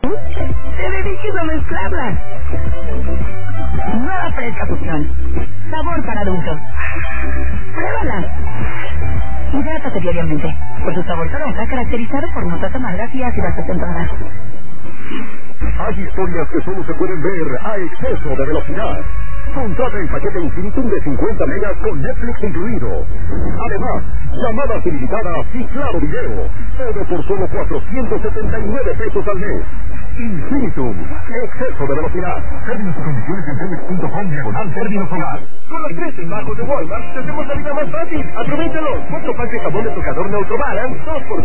te dediques a mezclarlas. Nueva fresca fusión. Sabor para adultos. Pruébala. Hidrátate diariamente. Por su sabor toronja caracterizado por notas amargas y ácidas acentuadas. Hay historias que solo se pueden ver a exceso de velocidad. Contrata el paquete Infinitum de 50 megas con Netflix incluido. Además, llamadas ilimitadas y claro video. Todo por solo 479 pesos al mes. Infinitum, exceso de velocidad. Términos y condiciones en Telmex.com/términos solar. Con los precios bajos de Walmart, te hacemos la vida más fácil. Aprovechalo. 4 packs de jabón de tocador Neutro Balance, 2 por